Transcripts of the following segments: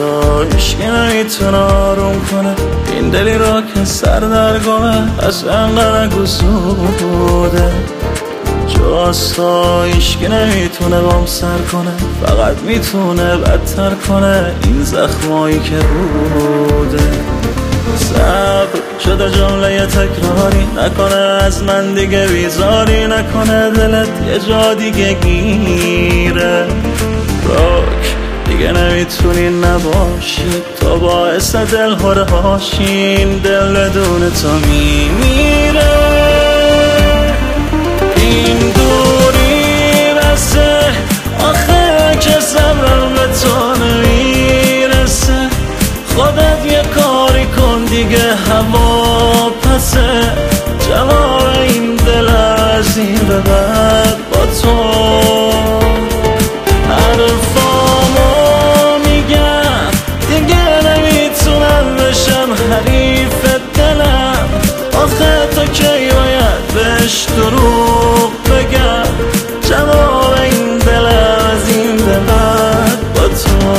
تو هیچکی نمیتونه آروم کنه این دلی را که سر در گمه از انقدر گسوده. جز تو هیچکی نمیتونه بام سر کنه، فقط میتونه بدتر کنه این زخمایی که بوده. صبر شده جمله تکراری نکنه از من دیگه بیزاری نکنه دلت یه جا دیگه گیره. راک دیگه نمیتونی نباشی تو باعث دل هره هاشین دل بدون تو میمیره. این دوری بسه آخه که صبرم به تو نمیرسه. خودت یه کاری کن دیگه هوا پسه. جواب این دل از این به بعد با تو. حرفامو میگم دیگه نمیتونم بشم حریف دلم. آخه تو کی باید بهش دروغ بگم. جواب این دل از این به بعد با تو.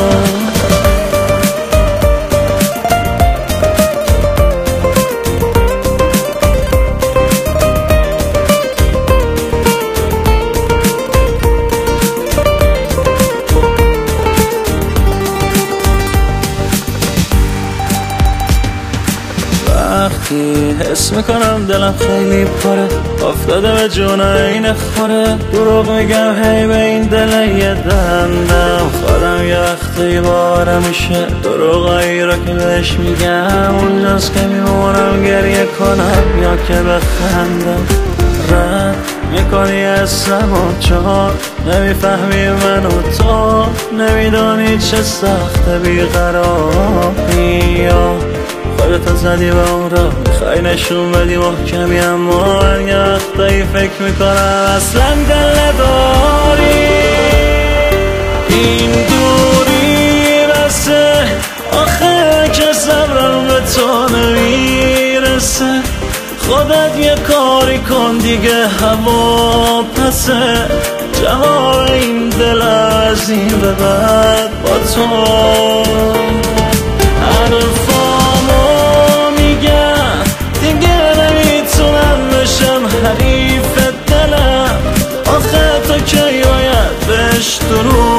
وقتی حس میکنم دلم خیلی پره افتاده به جون این خوره. دروغ میگم هی به این دل یه دندم خودم یه وقتی بارم میشه. دروغایی را که بهش میگم اونجاست که میمونم گریه کنم یا که بخندم. رد میکنی اسم و چهار نمیفهمی من و تو نمیدانی چه سخت بیقراری یا خودتو زدی به اون را میخوای نشون بدی محکمی اما من یه وقتایی فکر میکنم اصلا دل نداری. این دوری بسه آخه که صبرم به تو نمیرسه. خودت یه کاری کن دیگه هوا پسه. جواب این دل از این به بعد با تو. حریف دلم آخه تو کی باید بهش دروغ